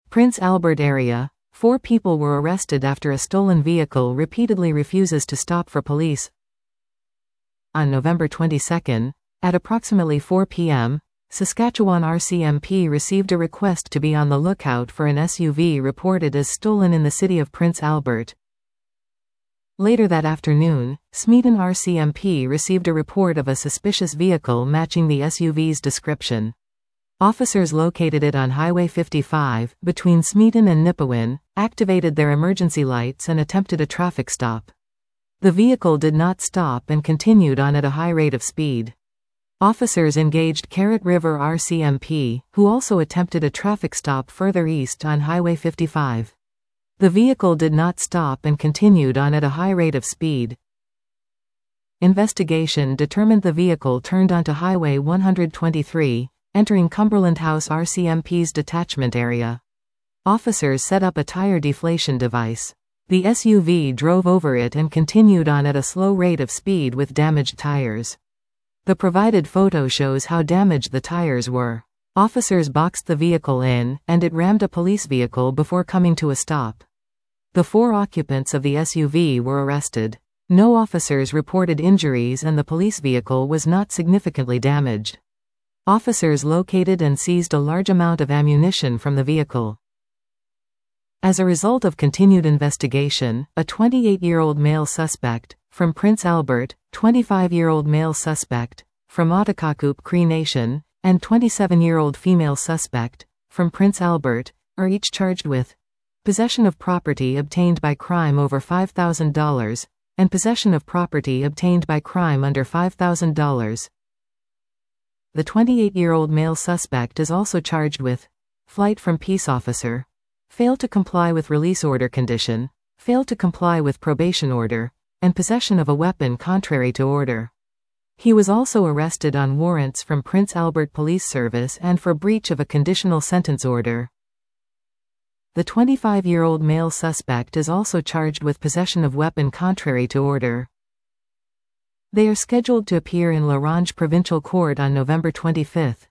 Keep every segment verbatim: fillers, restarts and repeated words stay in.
Prince Albert area. Four people were arrested after a stolen vehicle repeatedly refuses to stop for police. On November twenty-second, at approximately four p m, Saskatchewan R C M P received a request to be on the lookout for an S U V reported as stolen in the city of Prince Albert. Later that afternoon, Smeaton R C M P received a report of a suspicious vehicle matching the S U V's description. Officers located it on Highway fifty-five, between Smeaton and Nipawin, activated their emergency lights and attempted a traffic stop. The vehicle did not stop and continued on at a high rate of speed. Officers engaged Carrot River R C M P, who also attempted a traffic stop further east on Highway fifty-five. The vehicle did not stop and continued on at a high rate of speed. Investigation determined the vehicle turned onto Highway one twenty-three, entering Cumberland House R C M P's detachment area. Officers set up a tire deflation device. The S U V drove over it and continued on at a slow rate of speed with damaged tires. The provided photo shows how damaged the tires were. Officers boxed the vehicle in, and it rammed a police vehicle before coming to a stop. The four occupants of the S U V were arrested. No officers reported injuries and the police vehicle was not significantly damaged. Officers located and seized a large amount of ammunition from the vehicle. As a result of continued investigation, a twenty-eight-year-old male suspect, from Prince Albert, twenty-five-year-old male suspect, from Ottakakoop Cree Nation, and twenty-seven-year-old female suspect, from Prince Albert, are each charged with possession of property obtained by crime over five thousand dollars, and possession of property obtained by crime under five thousand dollars. The twenty-eight-year-old male suspect is also charged with flight from peace officer, fail to comply with release order condition, fail to comply with probation order, and possession of a weapon contrary to order. He was also arrested on warrants from Prince Albert Police Service and for breach of a conditional sentence order. The twenty-five-year-old male suspect is also charged with possession of weapon contrary to order. They are scheduled to appear in La Ronge Provincial Court on November twenty-fifth.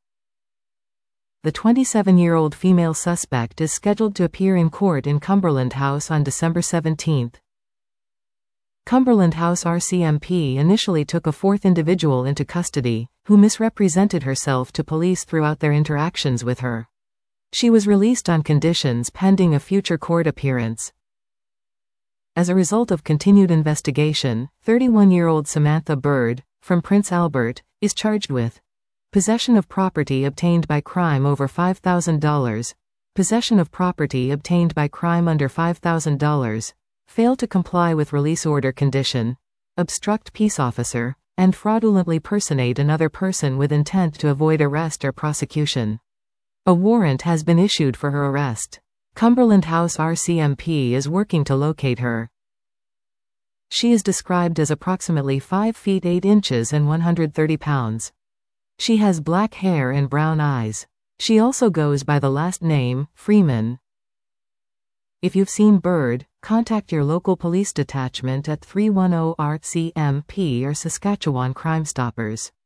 The twenty-seven-year-old female suspect is scheduled to appear in court in Cumberland House on December seventeenth. Cumberland House R C M P initially took a fourth individual into custody, who misrepresented herself to police throughout their interactions with her. She was released on conditions pending a future court appearance. As a result of continued investigation, thirty-one-year-old Samantha Bird, from Prince Albert, is charged with possession of property obtained by crime over five thousand dollars, possession of property obtained by crime under five thousand dollars, fail to comply with release order condition, obstruct peace officer, and fraudulently personate another person with intent to avoid arrest or prosecution. A warrant has been issued for her arrest. Cumberland House R C M P is working to locate her. She is described as approximately five feet eight inches and one hundred thirty pounds. She has black hair and brown eyes. She also goes by the last name, Freeman. If you've seen Bird, contact your local police detachment at three one zero R C M P or Saskatchewan Crime Stoppers.